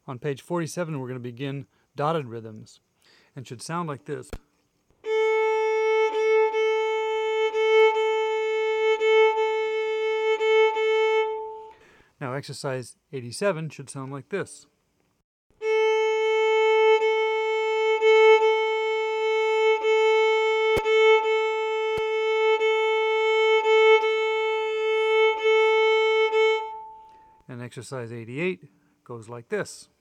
On page 47, we're going to begin dotted rhythms, and should sound like this. Now exercise 87 should sound like this. And exercise 88 goes like this.